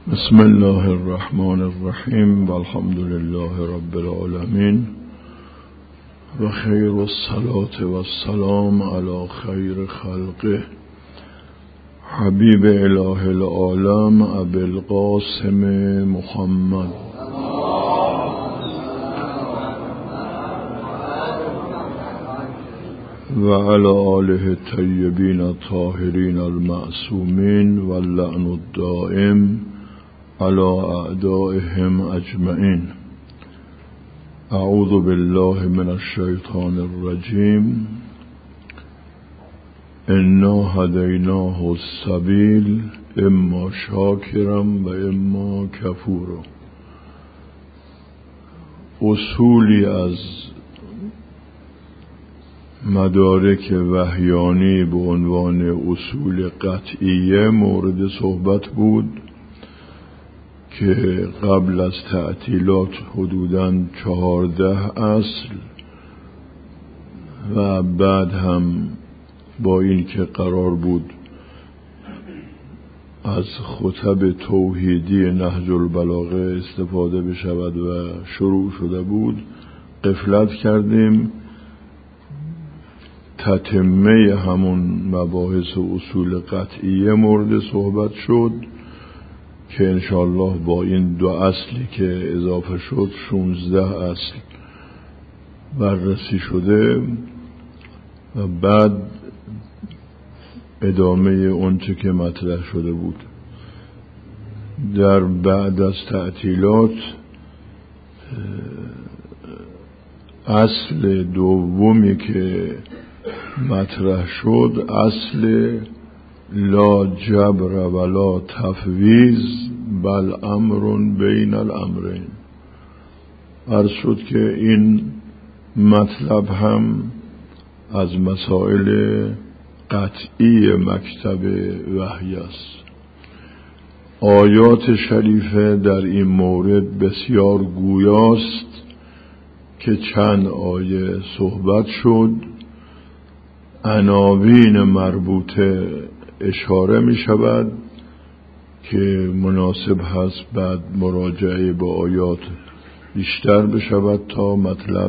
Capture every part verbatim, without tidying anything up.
بسم الله الرحمن الرحیم و الحمد لله رب العالمین و خیر الصلاة و السلام علی خیر خلقه حبیب اله العالم ابی القاسم محمد و علی آله الطیبین الطاهرین المعصومین و اللعن الدائم علی اعدائهم اجمعین. اعوذ بالله من الشیطان الرجیم. انا هدیناه السبیل اما شاکرا و اما کفورا. اصولی از مدارک وحیانی به عنوان اصول قطعیه مورد صحبت بود که قبل از تعطیلات حدوداً چهارده اصل و بعد هم با این که قرار بود از خطب توحیدی نهج البلاغه استفاده بشود و شروع شده بود غفلت کردیم. تتمه همون مباحث اصول قطعیه مورد صحبت شد که انشاءالله با این دو اصلی که اضافه شد شونزده اصل بررسی شده و بعد ادامه اونچه که مطرح شده بود. در بعد از تعطیلات اصل دومی که مطرح شد اصل لا جبر ولا تفویض بل امر بین الامرین. عرض شد که این مطلب هم از مسائل قطعی مکتب وحی است. آیات شریفه در این مورد بسیار گویاست که چند آیه صحبت شد. عناوین مربوطه اشاره می شود که مناسب هست بعد مراجعه به آیات بیشتر بشود تا مطلب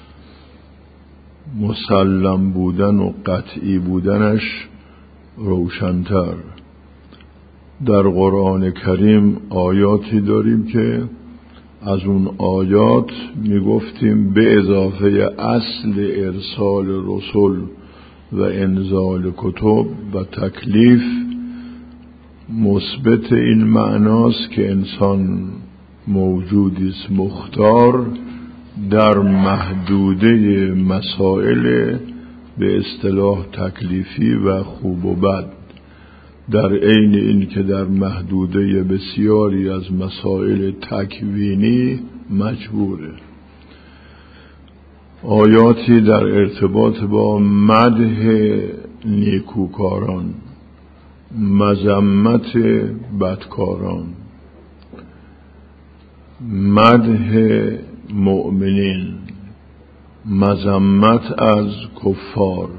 مسلم بودن و قطعی بودنش روشن‌تر. در قرآن کریم آیاتی داریم که از اون آیات می گفتیم به اضافه اصل ارسال رسول و انزال کتب و تکلیف مثبت این معناست که انسان موجودی است مختار در محدوده مسائل به اصطلاح تکلیفی و خوب و بد، در عین این که در محدوده بسیاری از مسائل تکوینی مجبوره. آیاتی در ارتباط با مدح نیکوکاران، مذمت بدکاران، مدح مؤمنین، مذمت از کفار.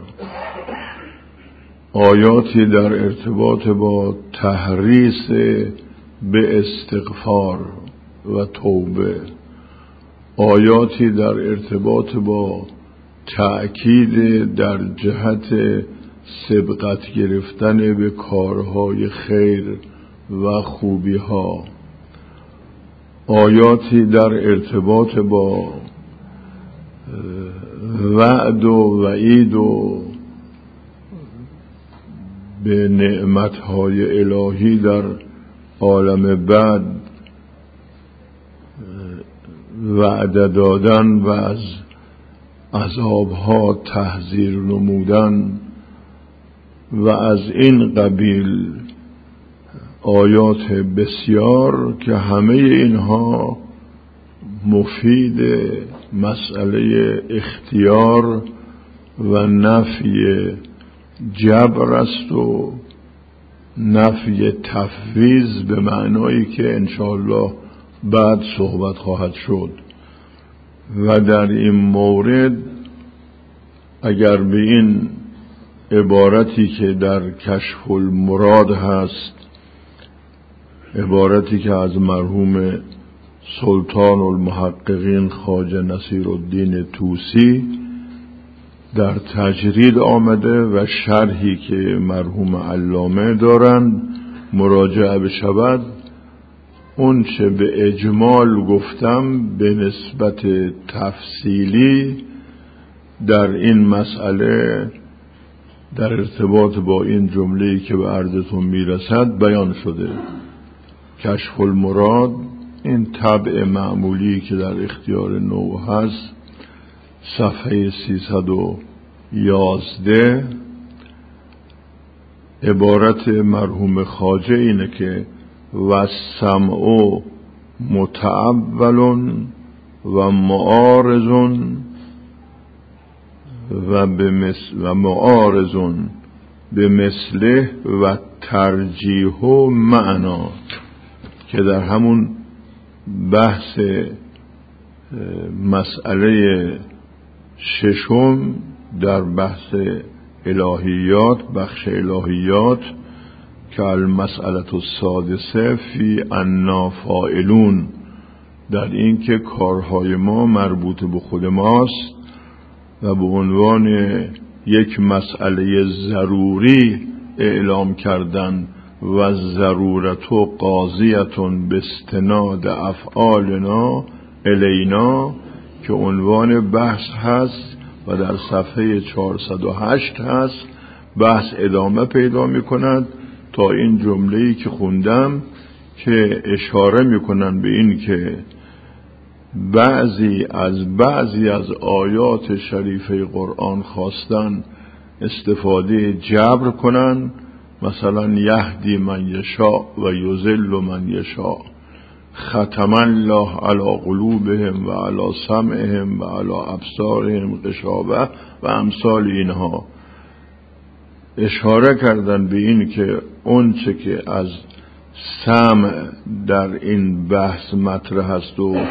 آیاتی در ارتباط با تحریص به استغفار و توبه. آیاتی در ارتباط با تأکید در جهت سبقت گرفتن به کارهای خیر و خوبی ها. آیاتی در ارتباط با وعد و وعید و به نعمتهای الهی در عالم بعد وعده دادن و از عذابها تحذیر نمودن و از این قبیل آیات بسیار که همه اینها مفید مسئله اختیار و نفی جبر است و نفی تفویض به معنایی که انشاءالله بعد صحبت خواهد شد. و در این مورد اگر به این عبارتی که در کشف المراد هست عبارتی که از مرحوم سلطان المحققین خواجه نصیرالدین طوسی در تجرید آمده و شرحی که مرحوم علامه دارند مراجعه بشود. اون چه به اجمال گفتم به نسبت تفصیلی در این مسئله در ارتباط با این جمله‌ای که به عرضتون میرسد بیان شده. کشف المراد این طبع معمولی که در اختیار نو هست، صفحه سیصد و یازده، عبارت مرحوم خواجه اینه که و سمع متعول و معارض و بمثل و معارض بمثله و ترجیح و معنا، که در همون بحث مسئله ششم در بحث الهیات، بخش الهیات که المسئله السادسه فی انا فاعلون، در این که کارهای ما مربوط به خود ماست و به عنوان یک مسئله ضروری اعلام کردن و ضرورت و قاضیتون باستناد افعالنا الینا که عنوان بحث هست و در صفحه چهارصد و هشت هست. بحث ادامه پیدا می کند تا این جمله‌ای که خوندم که اشاره می کنند به این که بعضی از بعضی از آیات شریفه قرآن خواستن استفاده جبر کنن، مثلا یهدی من یشاء و یضل من یشاء، ختم الله علی قلوبهم و علی سمعهم و علی ابصارهم غشاوه و امثال اینها. اشاره کردن به این که اون چه که از سمع در این بحث مطرح هست و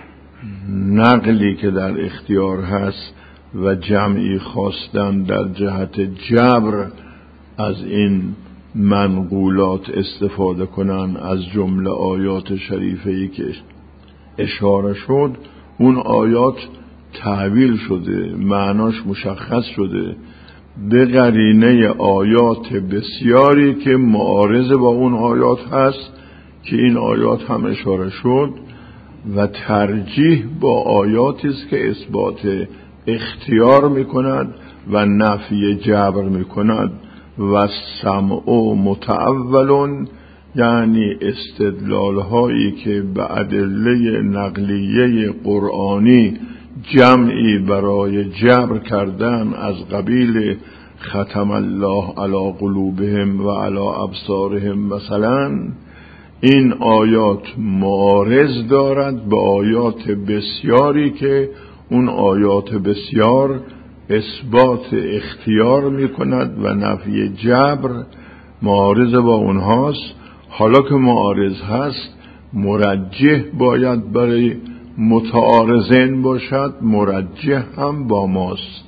نقلی که در اختیار هست و جمعی خواستن در جهت جبر از این منقولات استفاده کنن از جمله آیات شریفه‌ای که اشاره شد، اون آیات تعبیل شده، معناش مشخص شده به قرینه آیات بسیاری که معارض با اون آیات هست که این آیات هم اشاره شد، و ترجیح با آیاتی است که اثبات اختیار میکند و نفی جبر میکند. و سمع متعول یعنی استدلال هایی که به ادله نقلیه قرآنی جمعی برای جبر کردن از قبیل ختم الله علی قلوبهم و علی ابصارهم مثلا، این آیات معارض دارد به آیات بسیاری که اون آیات بسیار اثبات اختیار می کند و نفی جبر معارض با اونهاست. حالا که معارض هست مرجح باید برای متعارضین باشد، مرجح هم با ماست.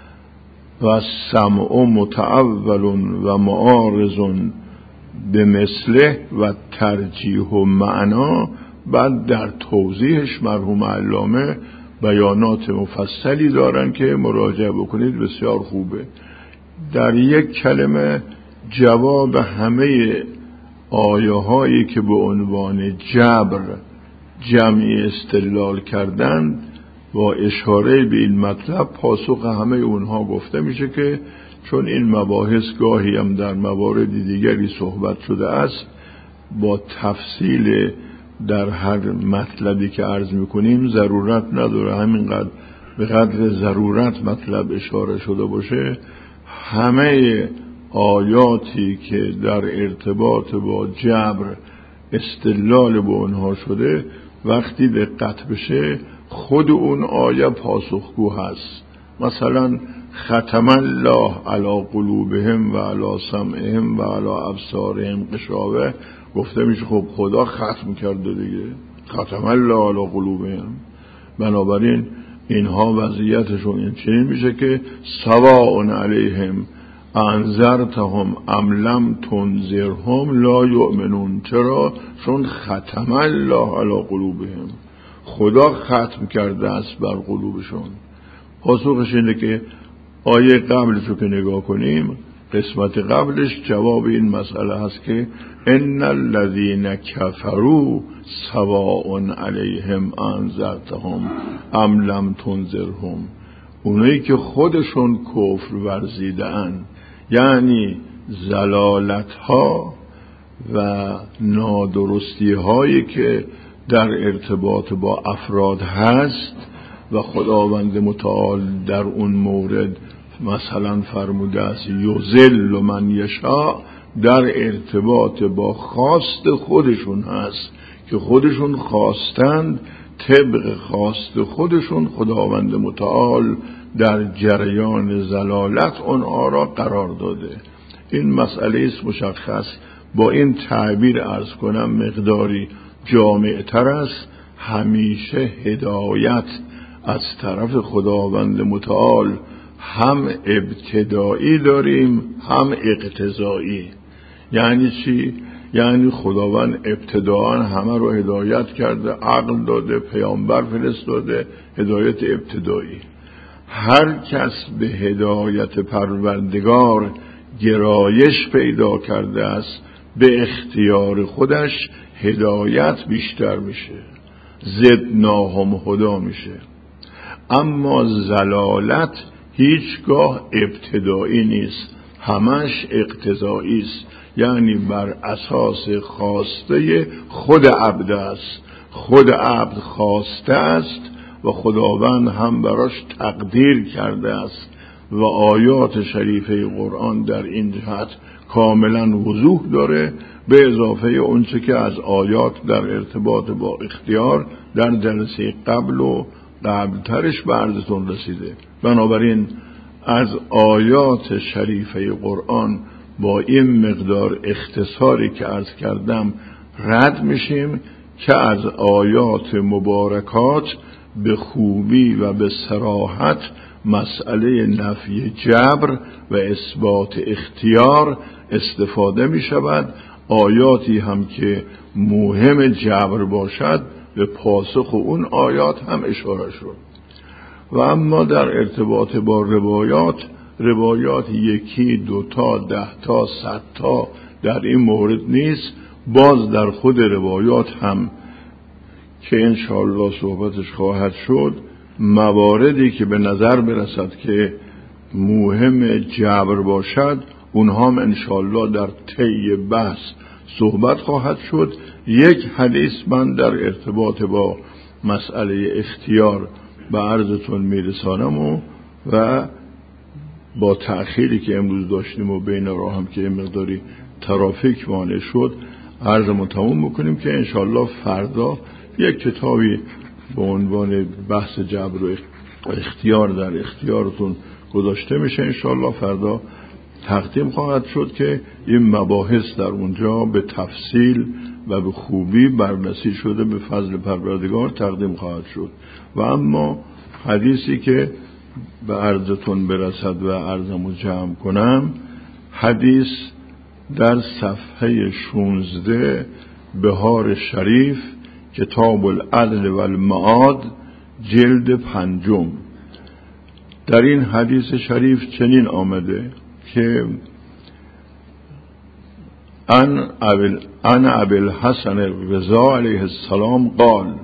و سمع متعول و معارض به مثله و ترجیح و معنا. بعد در توضیحش مرحوم علامه بیانات مفصلی دارن که مراجعه بکنید، بسیار خوبه. در یک کلمه جواب همه آیه هایی که به عنوان جبر جمعی استدلال کردن با اشاره به این مطلب پاسخ همه اونها گفته میشه که چون این مباحث گاهی هم در موارد دیگری صحبت شده است، با تفصیل در هر مطلبی که عرض میکنیم ضرورت نداره، همینقدر به قدر ضرورت مطلب اشاره شده باشه. همه آیاتی که در ارتباط با جبر استدلال به اونها شده وقتی دقت بشه خود اون آیه پاسخگو هست. مثلا ختم الله علی قلوبهم و علی سمعهم و علی ابصارهم غشاوه، گفته میشه خب خدا ختم کرده دیگه، ختم الله علی قلوبهم. بنابراین اینها وضعیتشون این چنین میشه که سواء علیهم انذرتهم ام لم تنذرهم لا یؤمنون. چرا؟ چون ختم الله علی قلوبهم، خدا ختم کرده است بر قلوبشون. پاسخش اینه که آیه قبلش رو که نگاه کنیم، قسمت قبلش جواب این مسئله هست که ان الذین کفروا سواء علیهم انذرتهم ام لم تنذرهم. اونایی که خودشون کفر ورزیدن، یعنی ضلالت ها و نادرستی هایی که در ارتباط با افراد هست و خداوند متعال در اون مورد مثلا فرموده است یضل من یشاء، در ارتباط با خواست خودشون هست که خودشون خواستند، طبق خواست خودشون خداوند متعال در جریان ضلالت اونها را قرار داده. این مسئله است مشخص. با این تعبیر عرض کنم مقداری جامع‌تر است. همیشه هدایت از طرف خداوند متعال هم ابتدایی داریم هم اقتضایی. یعنی چی؟ یعنی خداوند ابتداءً همه رو هدایت کرده، عقل داده، پیامبر فرستاده، هدایت ابتدایی. هر کس به هدایت پروردگار گرایش پیدا کرده است، به اختیار خودش هدایت بیشتر میشه، زدناهم هدا میشه. اما ضلالت هیچگاه ابتدایی نیست، همش اقتضایی است. یعنی بر اساس خواسته خود عبد است. خود عبد خواسته است و خداوند هم براش تقدیر کرده است و آیات شریفه قرآن در این جهت کاملا وضوح داره، به اضافه اونچه که از آیات در ارتباط با اختیار در جلسه قبل و قبلترش به عرضتون رسیده. بنابراین از آیات شریفه قرآن با این مقدار اختصاری که عرض کردم رد میشیم که از آیات مبارکات به خوبی و به صراحت مسئله نفی جبر و اثبات اختیار استفاده می شود. آیاتی هم که مهم جبر باشد به پاسخ اون آیات هم اشاره شد. و اما در ارتباط با روایات، روایات یکی دوتا دهتا صدتا در این مورد نیست. باز در خود روایات هم که انشاءالله صحبتش خواهد شد، مواردی که به نظر برسد که مهم جبر باشد اونها هم انشاءالله در طی بحث صحبت خواهد شد. یک حدیث من در ارتباط با مسئله اختیار به عرضتون میرسانم و, و با تأخیری که امروز داشتیم و بین راه هم که مقداری ترافیک مانع شد عرضمون تموم بکنیم که انشاءالله فردا یک کتابی به عنوان بحث جبر و اختیار در اختیارتون گذاشته میشه. انشاءالله فردا تقدیم خواهد شد که این مباحث در اونجا به تفصیل و به خوبی بررسی شده، به فضل پروردگار تقدیم خواهد شد. و اما حدیثی که به عرضتون برسد و عرضمو جمع کنم، حدیث در صفحه شونزده بهار شریف کتاب العدل و المعاد جلد پنجم. در این حدیث شریف چنین آمده که ان ابل ان ابل حسن رضا علیه السلام قال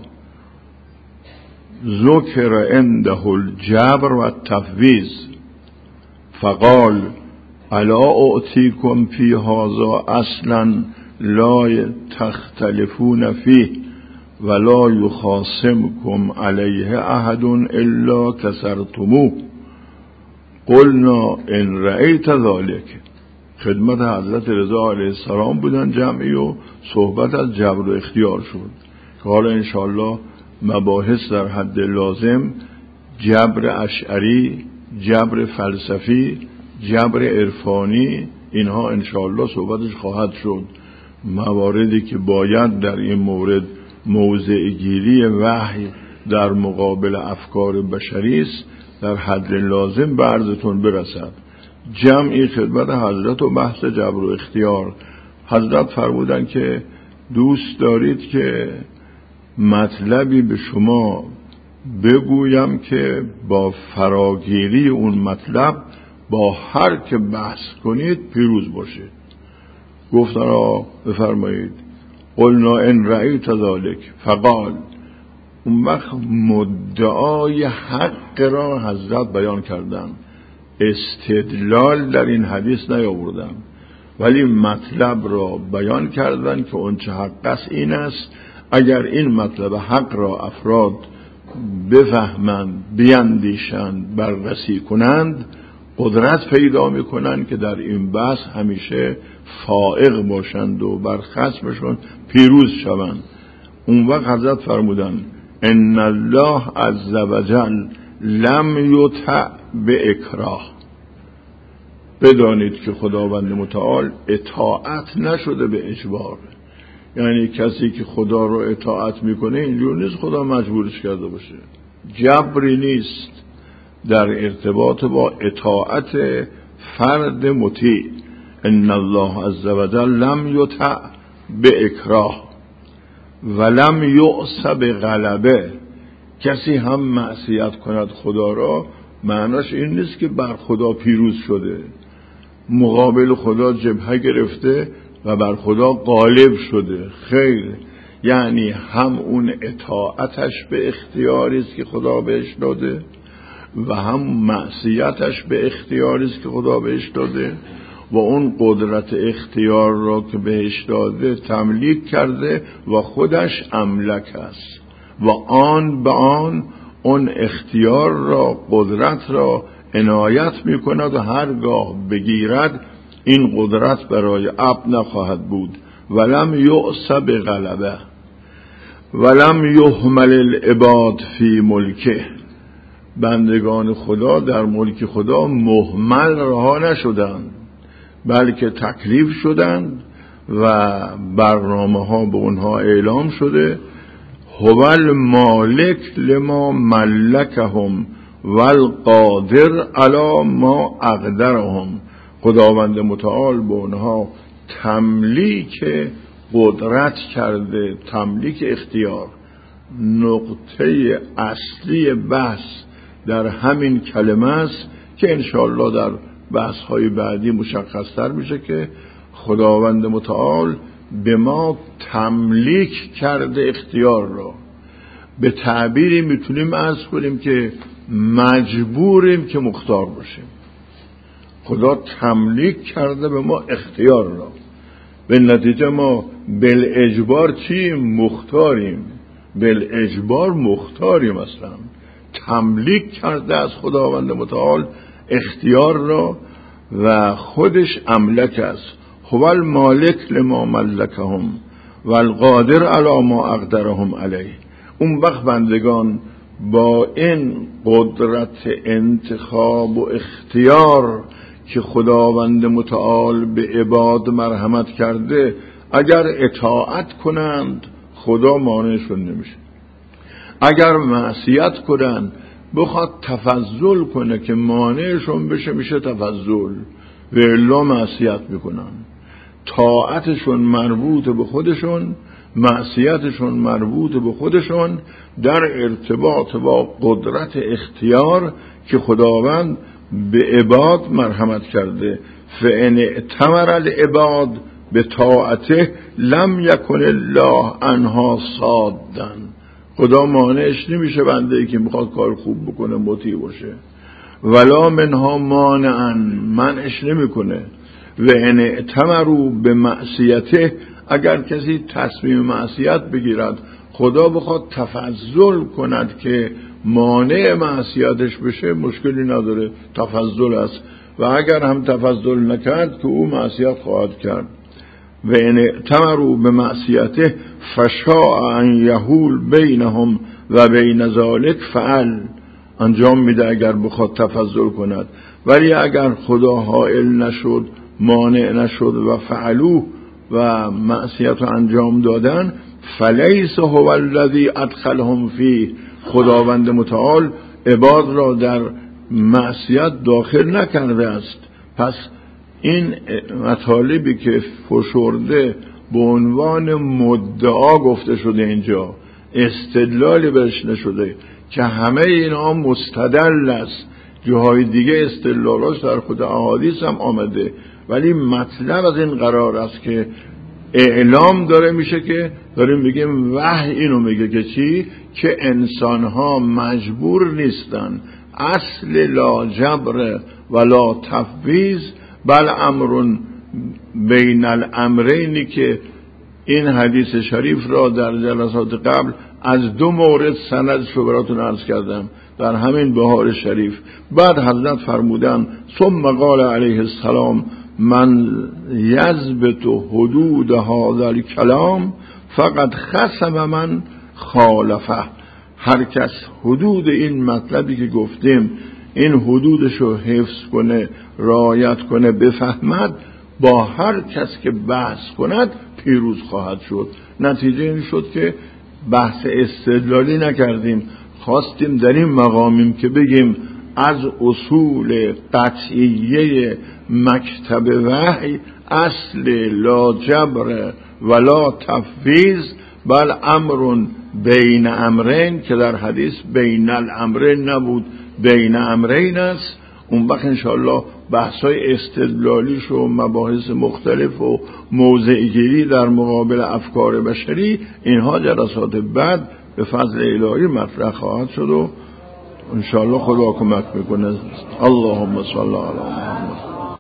ذکر عنده الجبر و التفویض فقال الا اعطیکم فی هذا اصلا لا تختلفون فیه ولا یخاصمکم علیه احد الا کسرتموه قلنا ان رأیت ذلك. خدمت حضرت رضا علیه السلام بودن جمعی و صحبت از جبر و اختیار شد که حالا انشاءالله مباحث در حد لازم جبر اشعری، جبر فلسفی، جبر عرفانی، اینها انشاءالله صحبتش خواهد شد. مواردی که باید در این مورد موضع گیری وحی در مقابل افکار بشری است در حد لازم به عرضتون برسد. جمعی خدمت حضرت و بحث جبر و اختیار. حضرت فرمودن که دوست دارید که مطلبی به شما بگویم که با فراگیری اون مطلب با هر که بحث کنید پیروز باشید. گفتن را بفرمایید. قلنا ان رأیت ذلک فقال. اون وقت مدعای حق را حضرت بیان کردن، استدلال در این حدیث نیاوردن، ولی مطلب را بیان کردن که اون چه حق است این است. اگر این مطلب حق را افراد بفهمند، بیندیشند، بررسی کنند، قدرت پیدا میکنند که در این بحث همیشه فائق باشند و بر خصمشون پیروز شوند. اون وقت حضرت فرمودن ان الله عز وجل لم یطع به اکراه. بدانید که خداوند متعال اطاعت نشده به اجبار. یعنی کسی که خدا رو اطاعت میکنه اینجور نیست خدا مجبورش کرده باشه، جبری نیست در ارتباط با اطاعت فرد مطیع. ان الله عز وجل لم یطع به اکراه ولم یعص به غلبه. کسی هم معصیت کند خدا را معناش این نیست که بر خدا پیروز شده، مقابل خدا جبهه گرفته و بر خدا غالب شده. خیر، یعنی هم اون اطاعتش به اختیاری است که خدا بهش داده و هم معصیتش به اختیاری است که خدا بهش داده و اون قدرت اختیار را که بهش داده تملیک کرده و خودش املک است و آن به آن اون اختیار را، قدرت را عنایت می کند و هرگاه بگیرد این قدرت برای عبد نخواهد بود. ولم یعص به غلبه ولم یهمل العباد فی ملکه. بندگان خدا در ملک خدا مهمل رها نشدند، بلکه تکلیف شدند و برنامه ها به اونها اعلام شده. هو المالک لما ملکهم والقادر علی ما اقدرهم. خداوند متعال به اونها تملیک قدرت کرده، تملیک اختیار. نقطه اصلی بحث در همین کلمه است که انشاءالله در بحث های بعدی مشخصتر میشه که خداوند متعال به ما تملیک کرده اختیار را. به تعبیری میتونیم عرض کنیم که مجبوریم که مختار باشیم. خدا تملیک کرده به ما اختیار را، به نتیجه ما بالاجبار چیم؟ مختاریم. بالاجبار مختاریم. اصلا تملیک کرده از خداوند متعال اختیار را و خودش املک است. هو المالک لما ملکهم والقادر علی ما اقدرهم علیه. اون وقت بندگان با این قدرت انتخاب و اختیار که خداوند متعال به عباد مرحمت کرده اگر اطاعت کنند خدا مانعشون نمیشه. اگر معصیت کنند بخواد تفضل کنه که مانعشون بشه میشه تفضل، و الا معصیت میکنن. طاعتشون مربوط به خودشون، معصیتشون مربوط به خودشون در ارتباط با قدرت اختیار که خداوند به عباد مرحمت کرده. فان ائتمر العباد به طاعته لم یکن الله عنها صادن. خدا مانعش نمیشه بنده ای که میخواد کار خوب بکنه مطیع باشه، ولا منها مانعا، منعش نمیکنه. و ان ائتمروا به معصیته، اگر کسی تصمیم معصیت بگیرد خدا بخواد تفضل کند که مانع معصیتش بشه مشکلی نداره، تفضل است. و اگر هم تفضل نکرد که او معصیت خواهد کرد. و ان ائتمروا به معصیته فشاء ان یحول بینهم و بین ذلک فعل. انجام میده اگر بخواد تفضل کند. ولی اگر خدا حائل نشد، مانع نشد و فعلوه و معصیت رو انجام دادن، فلیس هو الذی ادخلهم فیه. خداوند متعال عباد را در معصیت داخل نکرده است. پس این مطالبی که فشرده به عنوان مدعا گفته شده اینجا، استدلالی برش نشده که همه اینا مستدل است، جاهای دیگه استدلالاش در خود احادیث هم آمده، ولی مطلب از این قرار است که اعلام داره میشه که داریم بگیم وحی اینو میگه که چی؟ که انسانها مجبور نیستن، اصل لا جبر ولا تفویض بل امر بین الامرینی که این حدیث شریف را در جلسات قبل از دو مورد سندش رو براتون عرض کردم در همین بهار شریف. بعد حضرت فرمودن ثم قال علیه السلام من یضبط حدود هذا الکلام فقد خصم من خالفه. هر کس حدود این مطلبی که گفتیم این حدودش رو حفظ کنه، رعایت کنه، بفهمد، با هر کس که بحث کند پیروز خواهد شد. نتیجه این شد که بحث استدلالی نکردیم، خواستیم در این مقامیم که بگیم از اصول قطعیه مکتب وحی اصل لا جبر ولا تفویض بل امر بین امرین، که در حدیث بین الامرین نبود، بین امرین است. اون وقت انشاءالله بحثای استدلالیش و مباحث مختلف و موضعگیری در مقابل افکار بشری، اینها جلسات بعد به فضل الهی مطرح خواهد شد و انشاءالله خدا کمک میکنه. اللهم صل علی محمد.